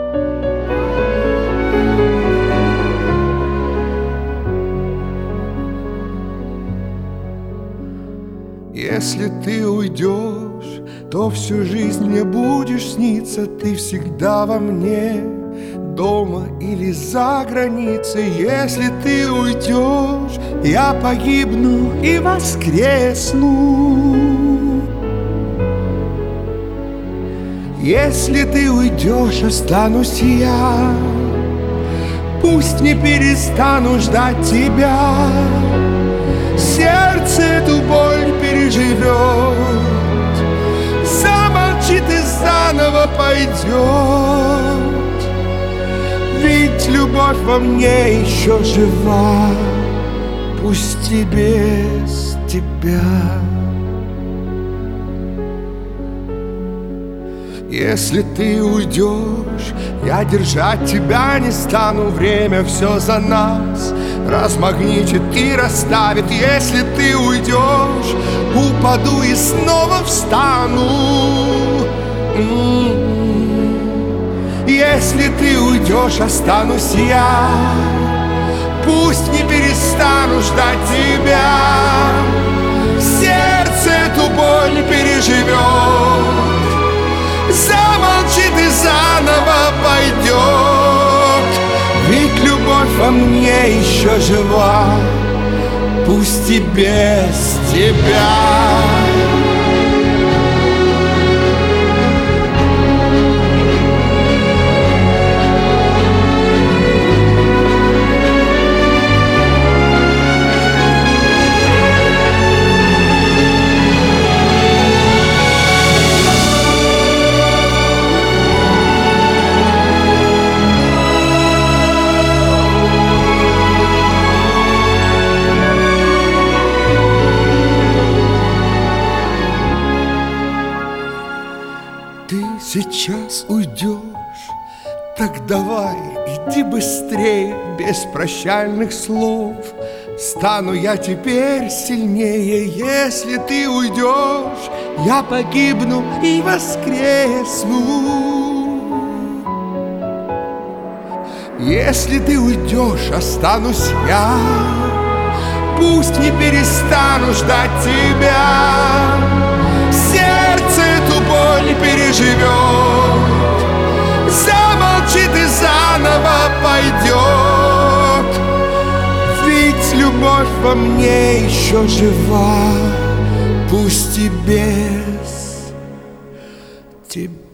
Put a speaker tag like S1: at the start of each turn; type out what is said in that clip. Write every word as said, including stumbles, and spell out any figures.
S1: Если ты уйдешь, то всю жизнь мне будешь сниться. Ты всегда во мне, дома или за границей. Если ты уйдешь, я погибну и воскресну. Если ты уйдешь, останусь я. Пусть не перестану ждать тебя. Сердце эту боль переживет, замолчит и заново пойдет. Ведь любовь во мне еще жива, пусть и без тебя. Если ты уйдешь, я держать тебя не стану. Время все за нас размагничит и расставит. Если ты уйдешь, упаду и снова встану. Если ты уйдешь, останусь я. Пусть не перестану ждать тебя. Сердце эту боль переживет, замолчит и заново пойдет. Ведь любовь во мне еще жива, пусть и без тебя. Ты сейчас уйдешь, так давай, иди быстрее, без прощальных слов. Стану я теперь сильнее. Если ты уйдешь, я погибну и воскресну. Если ты уйдешь, останусь я. Пусть не перестану ждать тебя. Сердце эту боль переживет, замолчит и заново пойдет. Ведь любовь во мне еще жива, пусть и без тебя.